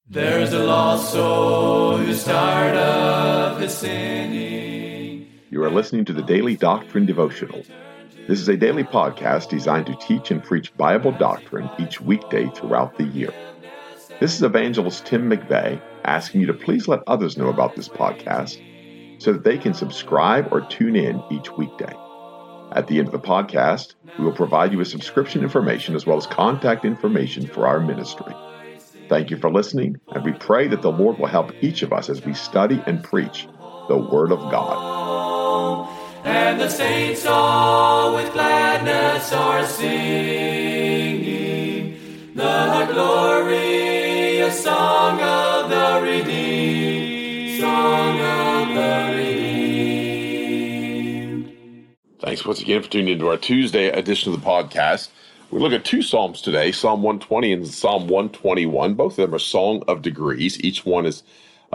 There's a lost soul who's tired of his sinning. You are listening to the Daily Doctrine Devotional. This is a daily podcast designed to teach and preach Bible doctrine each weekday throughout the year. This is Evangelist Tim McVeigh asking you to please let others know about this podcast so that they can subscribe or tune in each weekday. At the end of the podcast, we will provide you with subscription information as well as contact information for our ministry. Thank you for listening, and we pray that the Lord will help each of us as we study and preach the Word of God. And the saints all with gladness are singing the glorious song of the redeemed, song of the redeemed. Thanks once again for tuning into our Tuesday edition of the podcast. We look at two Psalms today, Psalm 120 and Psalm 121. Both of them are Song of Degrees. Each one is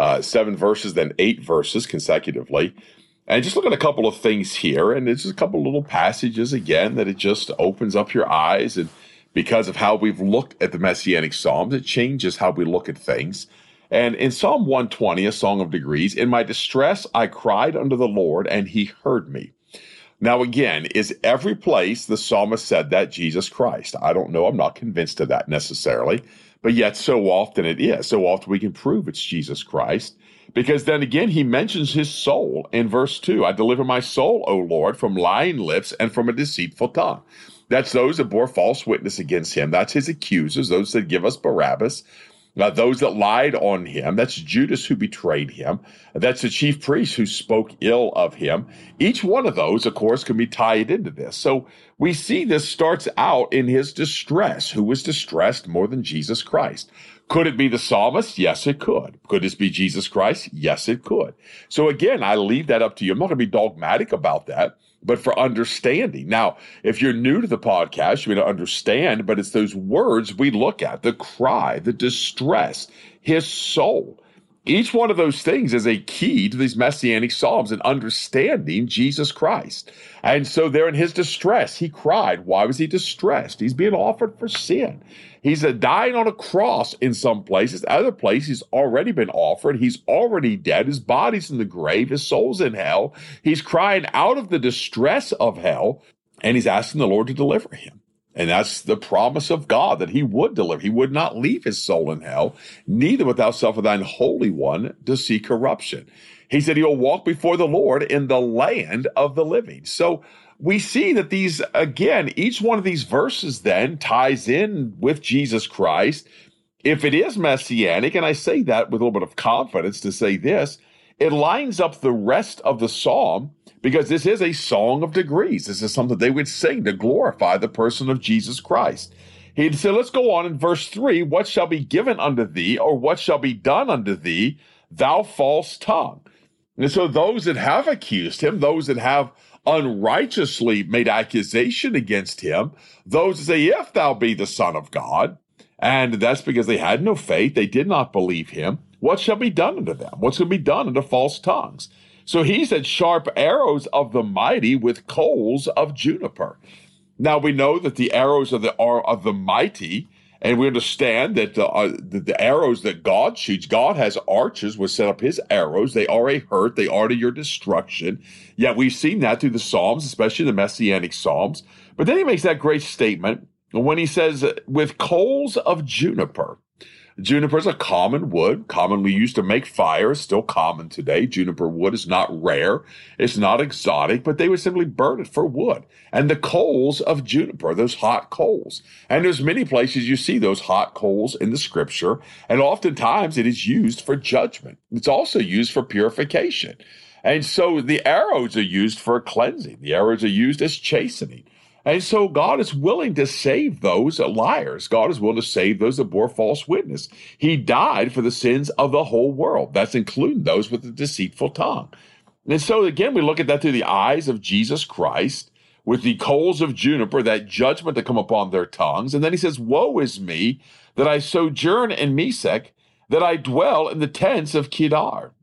7 verses, then 8 verses consecutively. And just look at a couple of things here, and it's just a couple of little passages, again, that it just opens up your eyes. And because of how we've looked at the Messianic Psalms, it changes how we look at things. And in Psalm 120, a Song of Degrees, in my distress I cried unto the Lord, and he heard me. Now, again, is every place the psalmist said that Jesus Christ? I don't know. I'm not convinced of that necessarily. But yet so often it is. So often we can prove it's Jesus Christ. Because then again, he mentions his soul in verse 2. I deliver my soul, O Lord, from lying lips and from a deceitful tongue. That's those that bore false witness against him. That's his accusers, those that give us Barabbas. Those that lied on him, that's Judas who betrayed him. That's the chief priest who spoke ill of him. Each one of those, of course, can be tied into this. So we see this starts out in his distress. Who was distressed more than Jesus Christ? Could it be the psalmist? Yes, it could. Could this be Jesus Christ? Yes, it could. So again, I leave that up to you. I'm not going to be dogmatic about that, but for understanding. Now, if you're new to the podcast, you may not understand, but it's those words we look at, the cry, the distress, his soul. Each one of those things is a key to these Messianic Psalms and understanding Jesus Christ. And so there in his distress, he cried. Why was he distressed? He's being offered for sin. He's dying on a cross in some places. Other places, he's already been offered. He's already dead. His body's in the grave. His soul's in hell. He's crying out of the distress of hell, and he's asking the Lord to deliver him. And that's the promise of God, that he would deliver. He would not leave his soul in hell, neither wilt thou suffer thine Holy One to see corruption. He said he'll walk before the Lord in the land of the living. So we see that these, again, each one of these verses then ties in with Jesus Christ. If it is messianic, and I say that with a little bit of confidence to say this, it lines up the rest of the psalm because this is a song of degrees. This is something they would sing to glorify the person of Jesus Christ. He'd say, let's go on in verse 3, what shall be given unto thee, or what shall be done unto thee, thou false tongue? And so those that have accused him, those that have unrighteously made accusation against him, those that say, if thou be the Son of God, and that's because they had no faith, they did not believe him, what shall be done unto them? What's going to be done unto false tongues? So he said, sharp arrows of the mighty with coals of juniper. Now we know that the arrows are of the mighty, and we understand that the arrows that God shoots, God has archers which set up his arrows. They are a hurt. They are to your destruction. Yet we've seen that through the Psalms, especially the Messianic Psalms. But then he makes that great statement when he says, with coals of juniper. Juniper is a common wood, commonly used to make fire, still common today. Juniper wood is not rare, it's not exotic, but they would simply burn it for wood. And the coals of juniper, those hot coals. And there's many places you see those hot coals in the scripture, and oftentimes it is used for judgment. It's also used for purification. And so the arrows are used for cleansing. The arrows are used as chastening. And so God is willing to save those liars. God is willing to save those that bore false witness. He died for the sins of the whole world. That's including those with the deceitful tongue. And so again, we look at that through the eyes of Jesus Christ with the coals of juniper, that judgment to come upon their tongues. And then he says, woe is me that I sojourn in Mesech, that I dwell in the tents of Kedar.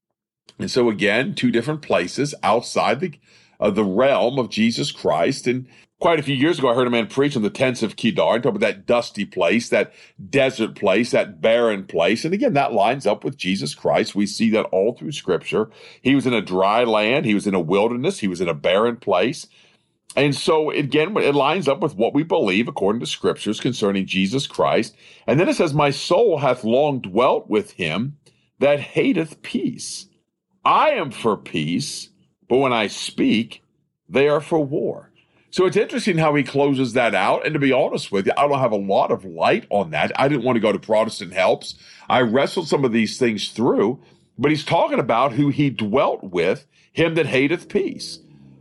And so again, two different places outside the realm of Jesus Christ. And Quite a few years ago, I heard a man preach on the tents of Kedar, talk about that dusty place, that desert place, that barren place. And again, that lines up with Jesus Christ. We see that all through Scripture. He was in a dry land. He was in a wilderness. He was in a barren place. And so, again, it lines up with what we believe according to Scriptures concerning Jesus Christ. And then it says, my soul hath long dwelt with him that hateth peace. I am for peace, but when I speak, they are for war. So it's interesting how he closes that out. And to be honest with you, I don't have a lot of light on that. I didn't want to go to Protestant helps. I wrestled some of these things through, but he's talking about who he dwelt with, him that hateth peace.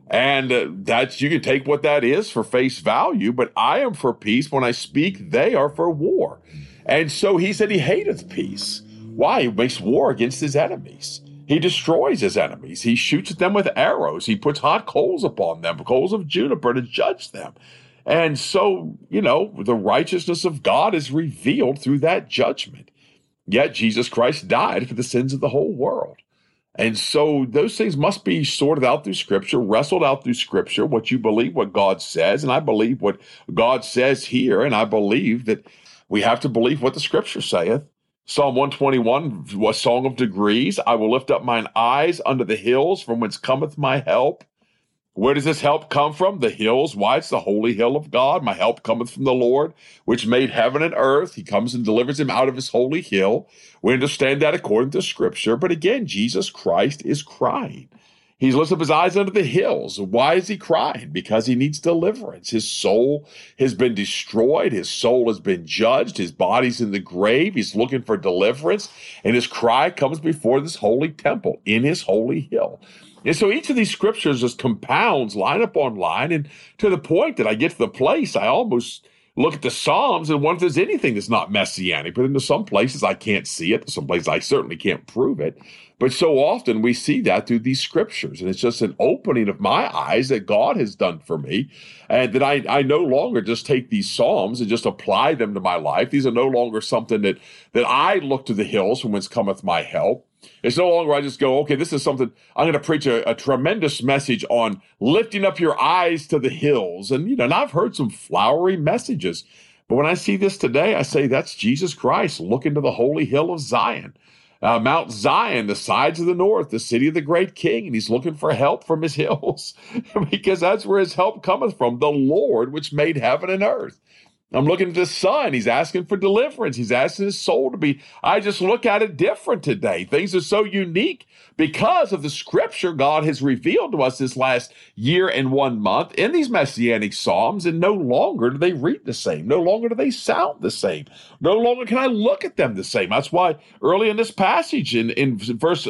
And that's, you can take what that is for face value, but I am for peace. When I speak, they are for war. And so he said he hateth peace. Why? He makes war against his enemies. He destroys his enemies. He shoots at them with arrows. He puts hot coals upon them, coals of juniper to judge them. And so, the righteousness of God is revealed through that judgment. Yet Jesus Christ died for the sins of the whole world. And so those things must be sorted out through Scripture, wrestled out through Scripture, what you believe, what God says. And I believe what God says here. And I believe that we have to believe what the Scripture saith. Psalm 121, a song of degrees. I will lift up mine eyes unto the hills, from whence cometh my help. Where does this help come from? The hills. Why? It's the holy hill of God. My help cometh from the Lord, which made heaven and earth. He comes and delivers him out of his holy hill. We understand that according to Scripture. But again, Jesus Christ is crying. He's lifted up his eyes unto the hills. Why is he crying? Because he needs deliverance. His soul has been destroyed. His soul has been judged. His body's in the grave. He's looking for deliverance. And his cry comes before this holy temple in his holy hill. And so each of these scriptures just compounds line upon line. And to the point that I get to the place, I almost look at the Psalms and wonder if there's anything that's not messianic. But into some places I can't see it. Some places I certainly can't prove it. But so often we see that through these scriptures. And it's just an opening of my eyes that God has done for me. And that I no longer just take these Psalms and just apply them to my life. These are no longer something that I look to the hills from whence cometh my help. It's no longer I just go, okay, this is something, I'm going to preach a tremendous message on lifting up your eyes to the hills. And, and I've heard some flowery messages. But when I see this today, I say that's Jesus Christ looking to the holy hill of Zion. Mount Zion, the sides of the north, the city of the great king, and he's looking for help from his hills because that's where his help cometh from, the Lord, which made heaven and earth. I'm looking at the Son. He's asking for deliverance. He's asking his soul to be. I just look at it different today. Things are so unique because of the Scripture God has revealed to us this last year and 1 month in these Messianic Psalms, and no longer do they read the same. No longer do they sound the same. No longer can I look at them the same. That's why early in this passage, in verse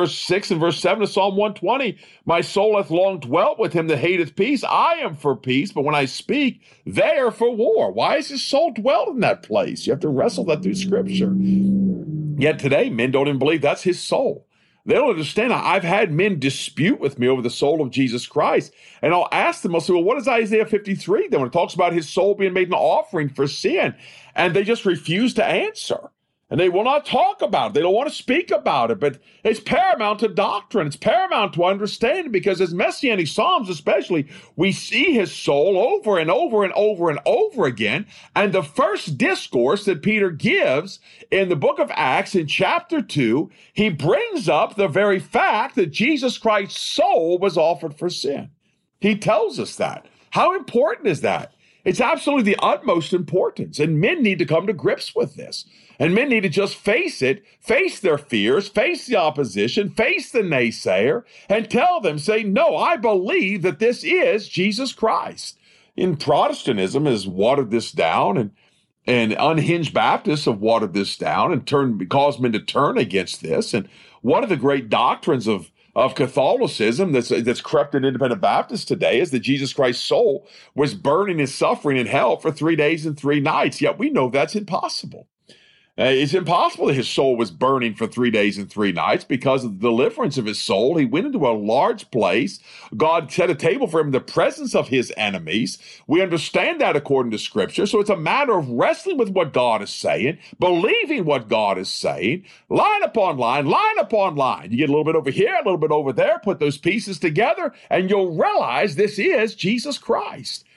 6 and verse 7 of Psalm 120, my soul hath long dwelt with him that hateth peace. I am for peace, but when I speak, they are for war. Why is his soul dwelt in that place? You have to wrestle that through Scripture. Yet today, men don't even believe that's his soul. They don't understand. I've had men dispute with me over the soul of Jesus Christ. And I'll ask them, I'll say, well, what is Isaiah 53? Then when it talks about his soul being made an offering for sin, and they just refuse to answer. And they will not talk about it. They don't want to speak about it. But it's paramount to doctrine. It's paramount to understanding because as Messianic Psalms especially, we see his soul over and over and over and over again. And the first discourse that Peter gives in the book of Acts in chapter 2, he brings up the very fact that Jesus Christ's soul was offered for sin. He tells us that. How important is that? It's absolutely the utmost importance. And men need to come to grips with this. And men need to just face it, face their fears, face the opposition, face the naysayer, and tell them, say, no, I believe that this is Jesus Christ. In Protestantism has watered this down, and unhinged Baptists have watered this down and caused men to turn against this. And one of the great doctrines of Catholicism that's crept in independent Baptists today is that Jesus Christ's soul was burning and suffering in hell for 3 days and 3 nights. Yet we know that's impossible. It's impossible that his soul was burning for 3 days and 3 nights because of the deliverance of his soul. He went into a large place. God set a table for him in the presence of his enemies. We understand that according to Scripture. So it's a matter of wrestling with what God is saying, believing what God is saying, line upon line, line upon line. You get a little bit over here, a little bit over there, put those pieces together, and you'll realize this is Jesus Christ.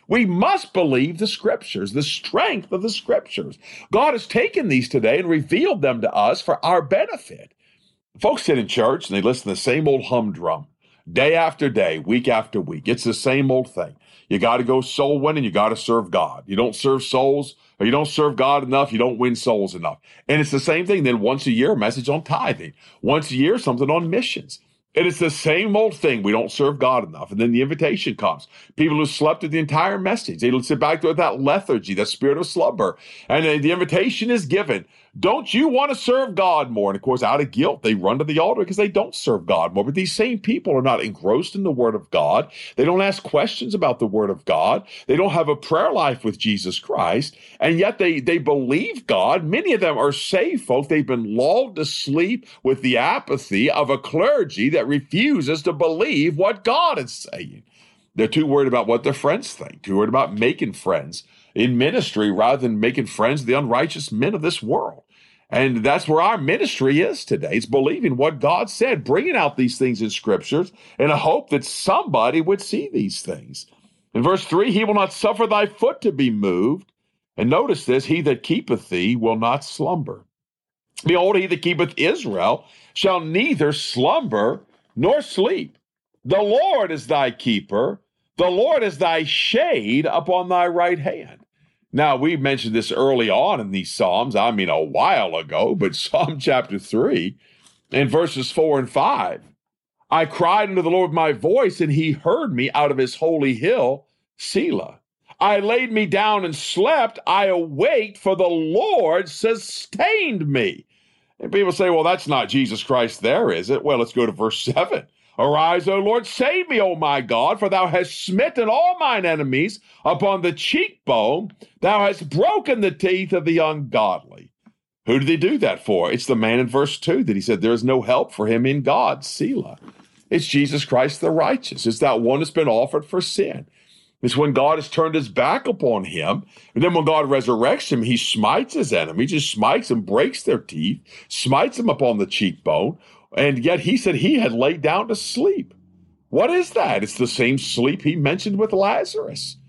We must believe the scriptures, the strength of the scriptures. God has taken these today and revealed them to us for our benefit. Folks sit in church and they listen to the same old humdrum day after day, week after week. It's the same old thing. You got to go soul winning. You got to serve God. You don't serve souls, or you don't serve God enough. You don't win souls enough. And it's the same thing. Then once a year, a message on tithing. Once a year, something on missions. And it's the same old thing. We don't serve God enough. And then the invitation comes. People who slept through the entire message, they sit back there with that lethargy, that spirit of slumber. And the invitation is given. Don't you want to serve God more? And of course, out of guilt, they run to the altar because they don't serve God more. But these same people are not engrossed in the Word of God. They don't ask questions about the Word of God. They don't have a prayer life with Jesus Christ. And yet they believe God. Many of them are saved folk. They've been lulled to sleep with the apathy of a clergy that refuses to believe what God is saying. They're too worried about what their friends think, too worried about making friends in ministry rather than making friends of the unrighteous men of this world. And that's where our ministry is today. It's believing what God said, bringing out these things in scriptures in a hope that somebody would see these things. In verse 3, he will not suffer thy foot to be moved. And notice this, he that keepeth thee will not slumber. Behold, he that keepeth Israel shall neither slumber nor sleep. The Lord is thy keeper. The Lord is thy shade upon thy right hand. Now, we mentioned this early on in these Psalms, a while ago, but Psalm chapter 3, in verses 4 and 5, I cried unto the Lord with my voice, and he heard me out of his holy hill, Selah. I laid me down and slept. I awaked, for the Lord sustained me. And people say, well, that's not Jesus Christ there, is it? Well, let's go to verse 7. Arise, O Lord, save me, O my God, for thou hast smitten all mine enemies upon the cheekbone. Thou hast broken the teeth of the ungodly. Who did he do that for? It's the man in verse 2 that he said there is no help for him in God, Selah. It's Jesus Christ the righteous. It's that one that's been offered for sin. It's when God has turned his back upon him. And then when God resurrects him, he smites his enemy, just smites and breaks their teeth, smites them upon the cheekbone. And yet he said he had laid down to sleep. What is that? It's the same sleep he mentioned with Lazarus.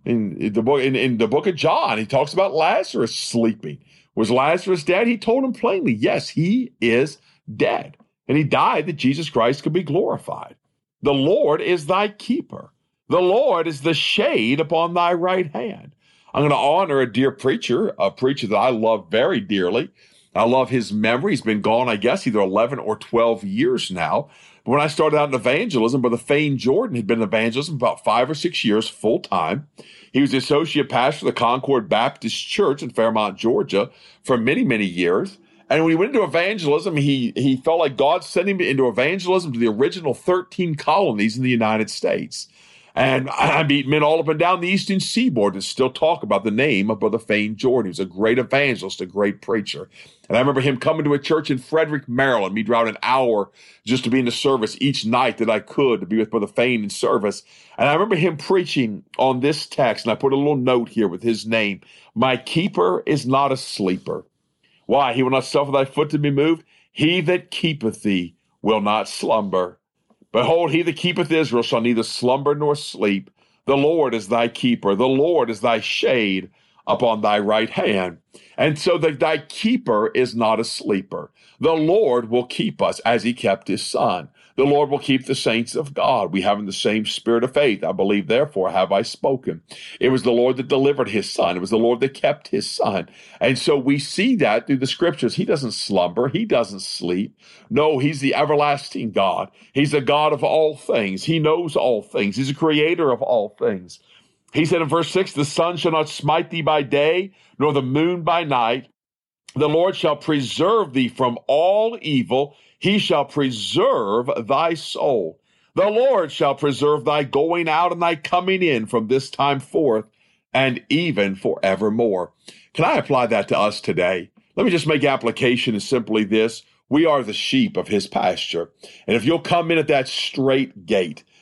In the book of John, he talks about Lazarus sleeping. Was Lazarus dead? He told him plainly, yes, he is dead. And he died that Jesus Christ could be glorified. The Lord is thy keeper. The Lord is the shade upon thy right hand. I'm going to honor a dear preacher, a preacher that I love very dearly. I love his memory. He's been gone, I guess, either 11 or 12 years now. But when I started out in evangelism, Brother Fane Jordan had been in evangelism about 5 or 6 years full time. He was the associate pastor of the Concord Baptist Church in Fairmont, Georgia for many, many years. And when he went into evangelism, he felt like God sent him into evangelism to the original 13 colonies in the United States. And I meet men all up and down the eastern seaboard that still talk about the name of Brother Fane Jordan. He was a great evangelist, a great preacher. And I remember him coming to a church in Frederick, Maryland. We'd drive an hour just to be in the service each night that I could to be with Brother Fane in service. And I remember him preaching on this text, and I put a little note here with his name. My keeper is not a sleeper. Why? He will not suffer thy foot to be moved. He that keepeth thee will not slumber. Behold, he that keepeth Israel shall neither slumber nor sleep. The Lord is thy keeper. The Lord is thy shade upon thy right hand. And so thy keeper is not a sleeper. The Lord will keep us as he kept his son. The Lord will keep the saints of God. We have in the same spirit of faith. I believe, therefore, have I spoken. It was the Lord that delivered his son. It was the Lord that kept his son. And so we see that through the scriptures. He doesn't slumber. He doesn't sleep. No, he's the everlasting God. He's the God of all things. He knows all things. He's the creator of all things. He said in verse 6, the sun shall not smite thee by day, nor the moon by night. The Lord shall preserve thee from all evil. He shall preserve thy soul. The Lord shall preserve thy going out and thy coming in from this time forth and even forevermore. Can I apply that to us today? Let me just make application as simply this. We are the sheep of his pasture. And if you'll come in at that straight gate,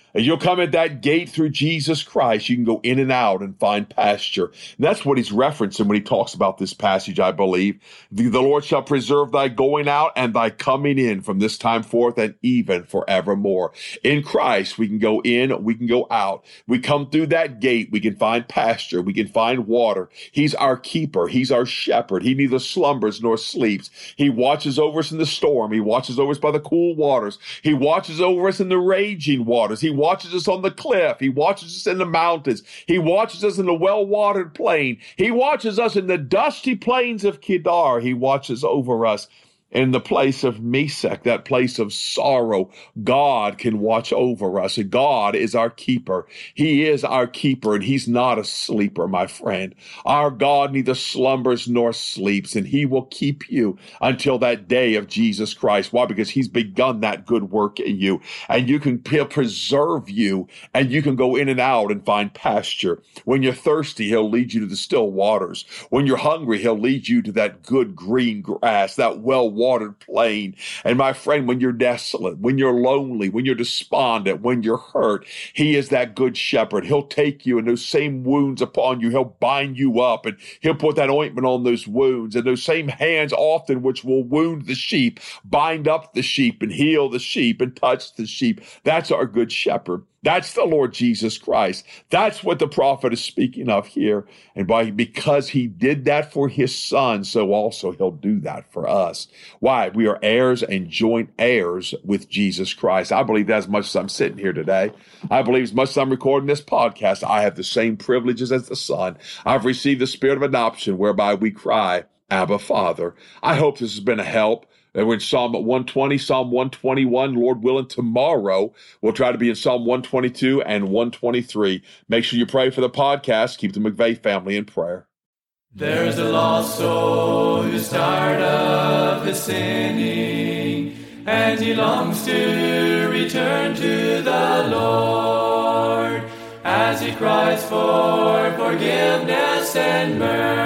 And you'll come at that gate through Jesus Christ. You can go in and out and find pasture. And that's what he's referencing when he talks about this passage, I believe. The Lord shall preserve thy going out and thy coming in from this time forth and even forevermore. In Christ, we can go in, we can go out. We come through that gate, we can find pasture, we can find water. He's our keeper. He's our shepherd. He neither slumbers nor sleeps. He watches over us in the storm. He watches over us by the cool waters. He watches over us in the raging waters. He watches us on the cliff. He watches us in the mountains. He watches us in the well-watered plain. He watches us in the dusty plains of Kedar. He watches over us in the place of Mesech, that place of sorrow. God can watch over us. And God is our keeper. He is our keeper, and he's not a sleeper, my friend. Our God neither slumbers nor sleeps, and he will keep you until that day of Jesus Christ. Why? Because he's begun that good work in you, and he'll preserve you, and you can go in and out and find pasture. When you're thirsty, he'll lead you to the still waters. When you're hungry, he'll lead you to that good green grass, that well-watered plain. And my friend, when you're desolate, when you're lonely, when you're despondent, when you're hurt, he is that good shepherd. He'll take you and those same wounds upon you. He'll bind you up and he'll put that ointment on those wounds. And those same hands often which will wound the sheep, bind up the sheep and heal the sheep and touch the sheep. That's our good shepherd. That's the Lord Jesus Christ. That's what the prophet is speaking of here. And because he did that for his son, so also he'll do that for us. Why? We are heirs and joint heirs with Jesus Christ. I believe that as much as I'm sitting here today. I believe as much as I'm recording this podcast, I have the same privileges as the son. I've received the spirit of adoption whereby we cry, Abba, Father. I hope this has been a help. We're in Psalm 120, Psalm 121. Lord willing, tomorrow we'll try to be in Psalm 122 and 123. Make sure you pray for the podcast. Keep the McVeigh family in prayer. There's a lost soul who's tired of his sinning, and he longs to return to the Lord as he cries for forgiveness and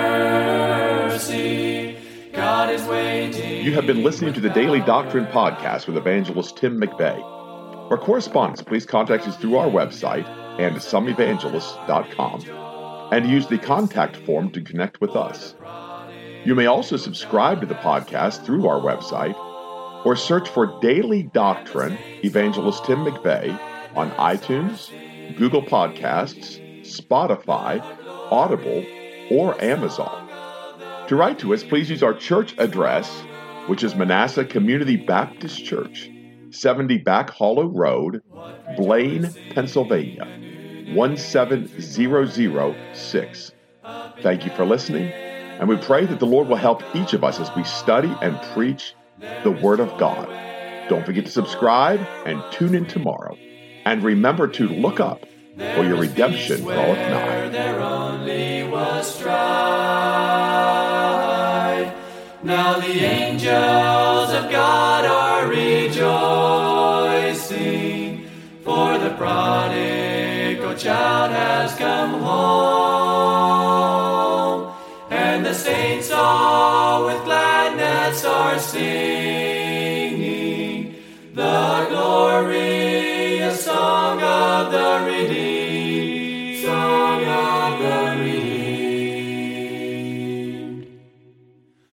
mercy. God is waiting. You have been listening to the Daily Doctrine Podcast with evangelist Tim McVeigh. For correspondence, please contact us through our website and someevangelists.com and use the contact form to connect with us. You may also subscribe to the podcast through our website or search for Daily Doctrine Evangelist Tim McVeigh on iTunes, Google Podcasts, Spotify, Audible, or Amazon. To write to us, please use our church address, which is Manasseh Community Baptist Church, 70 Back Hollow Road, Blaine, Pennsylvania, 17006. Thank you for listening, and we pray that the Lord will help each of us as we study and preach the Word of God. Don't forget to subscribe and tune in tomorrow. And remember to look up, for your redemption draweth nigh. There only was strife. Now the angels of God are rejoicing, for the prodigal child has come home, and the saints all with gladness are singing the glorious song of the Redeemer.